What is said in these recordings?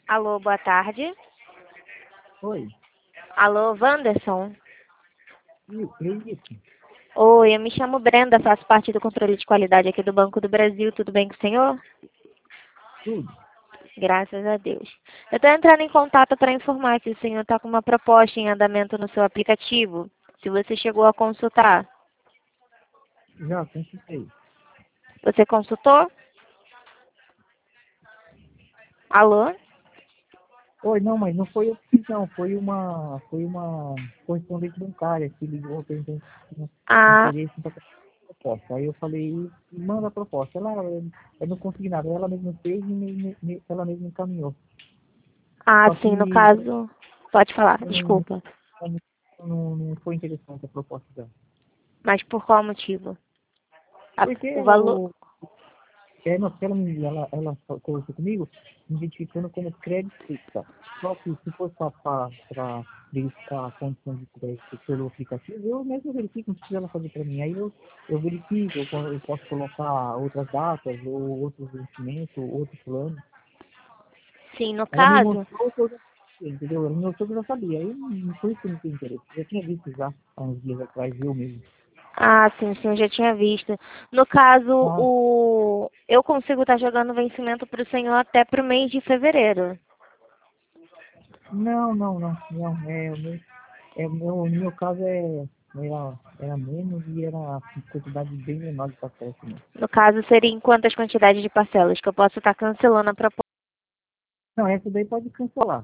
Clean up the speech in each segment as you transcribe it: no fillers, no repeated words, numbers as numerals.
Alô, boa tarde. Oi, Alô, Wanderson. isso, Oi, eu me chamo Brenda, faço parte do controle de qualidade aqui do Banco do Brasil. Tudo bem com o senhor? tudo. Graças a Deus. Eu estou entrando em contato para informar que o senhor está com uma proposta em andamento no seu aplicativo. Se você chegou a consultar. Já consultei. Você consultou? Alô? Oi, não, mas não foi eu que fiz, não. Foi uma correspondente bancária que ligou perguntando se tinha Ah, interesse em fazer a proposta. Aí eu falei, manda a proposta. Eu não consegui nada. Ela mesma fez e ela mesma encaminhou. Só sim, no que caso. Pode falar, não, desculpa. não foi interessante a proposta dela. Mas por qual motivo? Porque O valor. não, porque ela conversou comigo, me identificando como crédito fixa. Só que se for para verificar a condição de crédito pelo aplicativo, eu mesmo verifico, não precisa ela fazer para mim. Aí eu verifico, eu posso colocar outras datas, ou outros vencimentos, ou outro plano. Sim, no Ela me caso. mostrou que eu já sabia, entendeu? Ela me mostrou que eu já sabia. Aí por isso que eu não tenho interesse. Eu já tinha visto já há uns dias atrás, eu mesmo. Sim, sim, eu já tinha visto. No caso, Ah, eu consigo estar jogando vencimento para o senhor até para o mês de fevereiro. não. No meu caso era menos e era quantidade bem menor de café também. No caso, seria em quantas quantidades de parcelas que eu posso estar cancelando a proposta? Não, essa daí pode cancelar.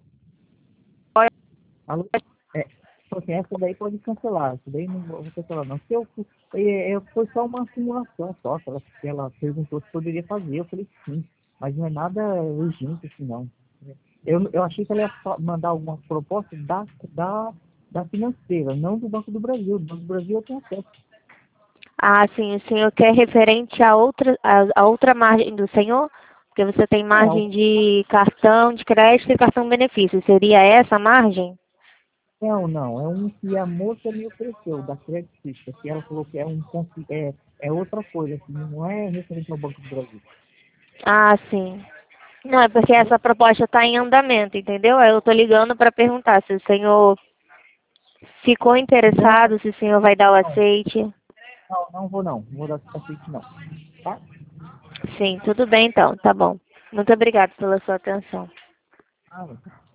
Alô? É, então, assim, essa daí pode cancelar. Essa daí não vou cancelar, não. Foi só uma simulação só. Que ela perguntou se poderia fazer. Eu falei que sim. Mas não é nada urgente assim, não. Eu achei que ela ia mandar alguma proposta da financeira, não do Banco do Brasil. Do Banco do Brasil eu tenho acesso. Sim, o senhor quer referente a outra margem do senhor? Porque você tem Não, margem de cartão de crédito e cartão benefício. Seria essa a margem? não. É um que a moça me ofereceu, da Credit Suisse, que ela falou que é outra coisa, assim, não é referente ao Banco do Brasil. Sim. Não, é porque Alô? essa proposta está em andamento, entendeu? Aí eu estou ligando para perguntar se o senhor ficou Não, interessado, se o senhor vai dar o não, aceite. não vou não. Não vou dar aceite não. Tá? Sim, tudo bem então, tá bom. Muito obrigada pela sua atenção. Ah,